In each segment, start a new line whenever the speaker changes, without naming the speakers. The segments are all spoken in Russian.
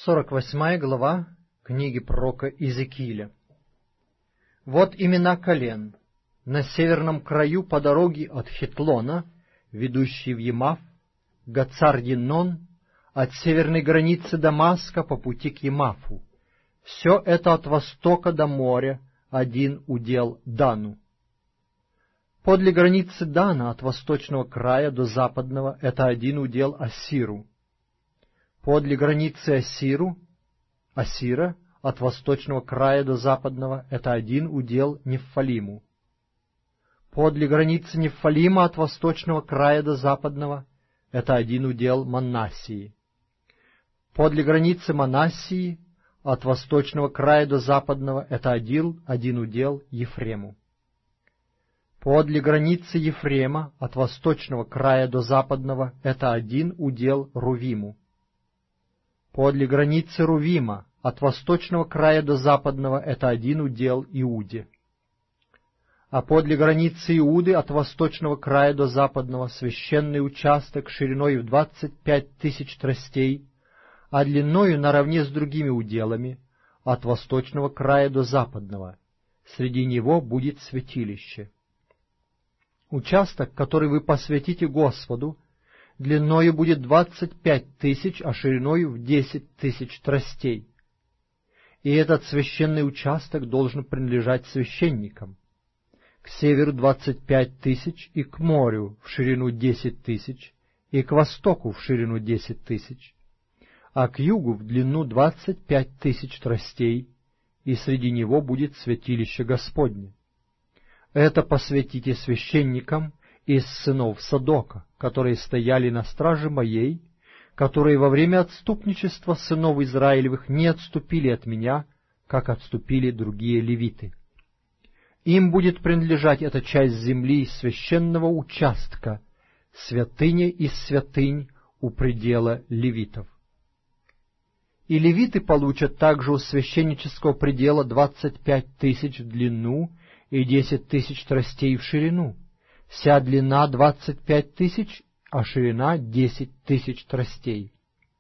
48 глава книги пророка Иезекииля. Вот имена колен. На северном краю по дороге от Хетлона, ведущей в Емав, Гацар-Еннон, от северной границы Дамаска по пути к Емафу. Все это от востока до моря, один удел Дану. Подле границы Дана от восточного края до западного — это один удел Ассиру. Подле границы Ассира от восточного края до западного — это один удел Неффалиму. Подле границы Неффалима от восточного края до западного — это один удел Манассии. Подле границы Манассии от восточного края до западного — это один удел Ефрему. Подле границы Ефрема от восточного края до западного — это один удел Рувиму. Подле границы Рувима от восточного края до западного — это один удел Иуде. А подле границы Иуды от восточного края до западного священный участок шириной в 25 тысяч тростей, а длиною наравне с другими уделами от восточного края до западного. Среди него будет святилище. Участок, который вы посвятите Господу, длиною будет 25 тысяч, а шириною в 10 тысяч тростей. И этот священный участок должен принадлежать священникам. К северу 25 тысяч, и к морю в ширину 10 тысяч, и к востоку в ширину 10 тысяч, а к югу в длину 25 тысяч тростей, и среди него будет святилище Господне. Это посвятите священникам из сынов Садока, которые стояли на страже моей, которые во время отступничества сынов Израилевых не отступили от меня, как отступили другие левиты. Им будет принадлежать эта часть земли священного участка, святыня из святынь у предела левитов. И левиты получат также у священнического предела 25 тысяч в длину и 10 тысяч тростей в ширину. Вся длина 25 тысяч, а ширина 10 тысяч тростей.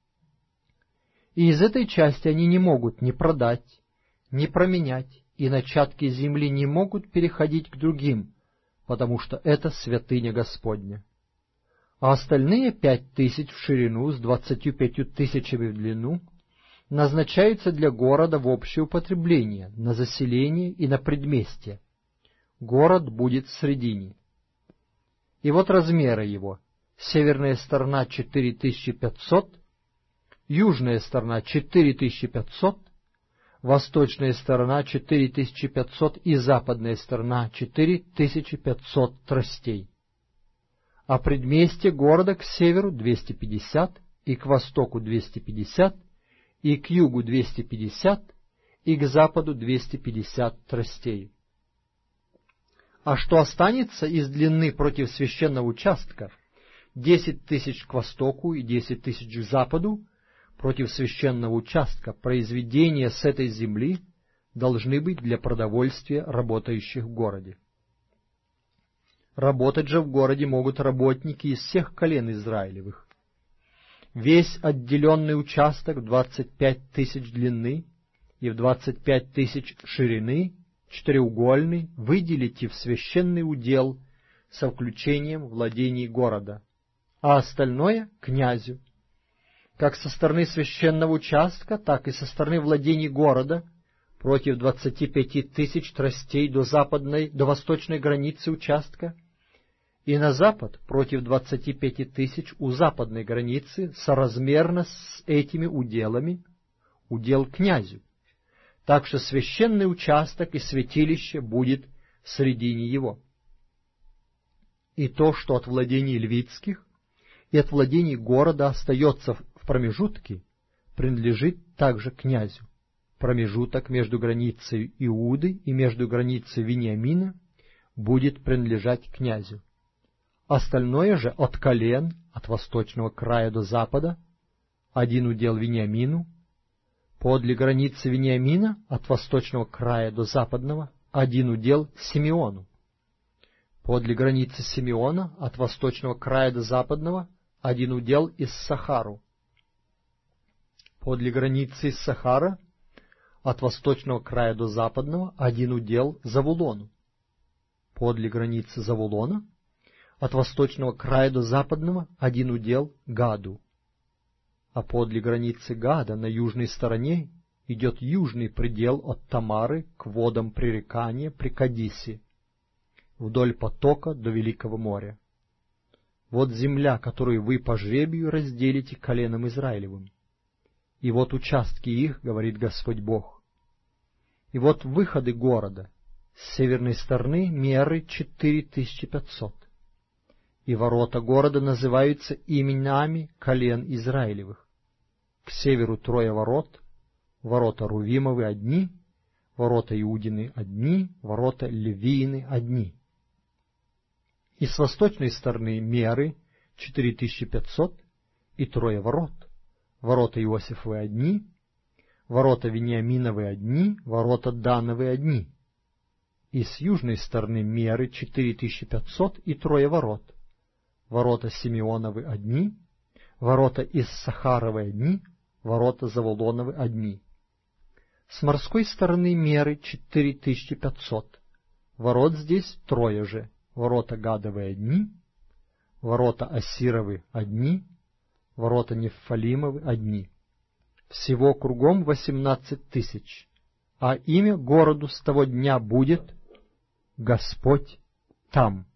И из этой части они не могут ни продать, ни променять, и начатки земли не могут переходить к другим, потому что это святыня Господня. А остальные 5 тысяч в ширину с 25 тысячами в длину назначаются для города в общее употребление, на заселение и на предместье. Город будет в средине. И вот размеры его. Северная сторона 4500, южная сторона 4500, восточная сторона 4500 и западная сторона 4500 тростей. А предместье города к северу 250, и к востоку 250, и к югу 250, и к западу 250 тростей. А что останется из длины против священного участка, 10 тысяч к востоку и 10 тысяч к западу, против священного участка, произведения с этой земли должны быть для продовольствия работающих в городе. Работать же в городе могут работники из всех колен Израилевых. Весь отделенный участок в 25 тысяч длины и в 25 тысяч ширины, четыреугольный, выделите в священный удел со включением владений города, а остальное — князю. Как со стороны священного участка, так и со стороны владений города, против 25 тысяч тростей до восточной границы участка, и на запад против 25 тысяч у западной границы, соразмерно с этими уделами, удел князю. Так что священный участок и святилище будет в средине его. И то, что от владений левитских и от владений города остается в промежутке, принадлежит также князю. Промежуток между границей Иуды и между границей Вениамина будет принадлежать князю. Остальное же от колен, от восточного края до запада, один удел Вениамину, подле границы Вениамина, от восточного края до западного, один удел Симеону. Подле границы Симеона, от восточного края до западного, один удел Иссахару. Подле границы Иссахара, от восточного края до западного, один удел Завулону. Подле границы Завулона, от восточного края до западного, один удел Гаду. А подле границы Гада на южной стороне идет южный предел от Тамары к водам пререкания при Кадисе, вдоль потока до Великого моря. Вот земля, которую вы по жребию разделите коленом Израилевым. И вот участки их, говорит Господь Бог. И вот выходы города. С северной стороны меры 4500. И ворота города называются именами колен Израилевых. К северу 3 ворот, ворота Рувимовы одни, ворота Иудины одни, ворота Левиины одни. И с восточной стороны меры 4500 и 3 ворот. Ворота Иосифовы одни, ворота Вениаминовы одни, ворота Дановы одни. И с южной стороны меры 4500 и 3 ворот. Ворота Симеоновы одни, ворота Иссахаровы одни, ворота Завулоновы одни. С морской стороны меры 4500. Ворот здесь 3 же. Ворота Гадовы одни, ворота Ассировы одни, ворота Нефалимовы одни. Всего кругом 18 000, а имя городу с того дня будет Господь там.